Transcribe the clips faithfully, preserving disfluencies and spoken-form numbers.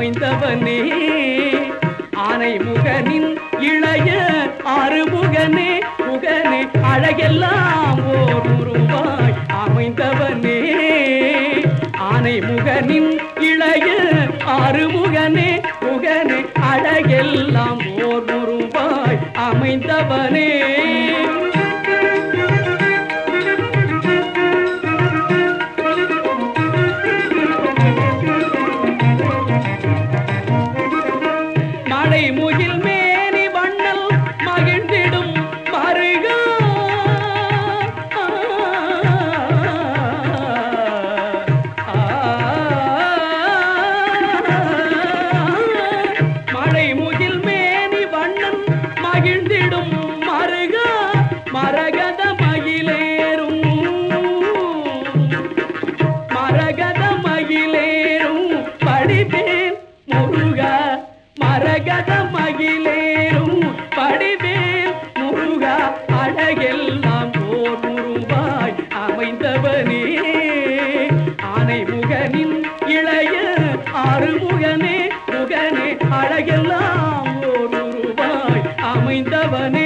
அமைந்தவனே ஆனை முகனின் இளைய ஆறுமுகனே முகனே அழகெல்லாம் ஓர் உருவாய் அமைந்தவனே ஆனை முகனின் இளைய ஆறுமுகனே முகனே அழகெல்லாம் ஓர் உருவாய் அமைந்தவனே முகில் மேனி வண்ணல் மகிழ்ந்திடும் மருகா மழை முகில் மேனி வண்ணன் மகிழ்ந்திடும் மருகா மரகத மகிழேறும் மரகத மகிழேறும் படிப்பேன் முருகா மரகத மகிழேறும் படிவேல் முருகா அழகெல்லாம் ஓர் உருவாய் அமைந்தவனே ஆனை முகனின் இளைய ஆறுமுகனே முகனே அழகெல்லாம் ஓர் உருவாய் அமைந்தவனே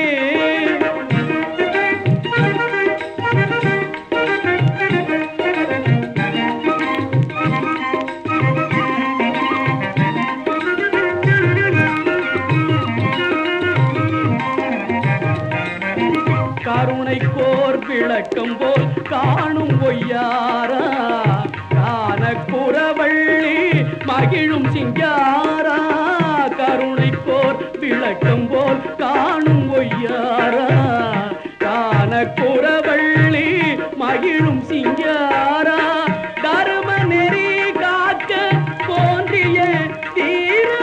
கருணை கோர் விளக்கம் போல் காணும் பொய்யாரா காண குறவள்ளி மகிழும் சிங்காரா கருணை கோர் விளக்கம் போல் காணும் பொய்யாரா காண குறவள்ளி மகிழும் சிங்காரா தர்ம நெறி காக்க தோன்றிய தீரா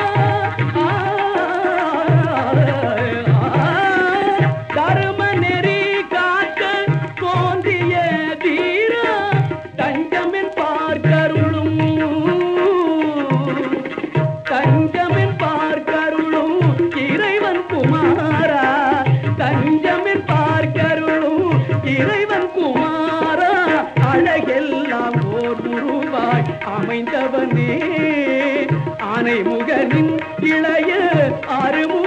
தர்ம தஞ்சமின் பார்க்கருளும் இறைவன் குமாரா தஞ்சமின் பார்க்கருளும் இறைவன் குமாரா அழகெல்லாம் ஓர் உருவாய் அமைந்தவனே ஆனை முகனின் இளைய ஆறுமுகனே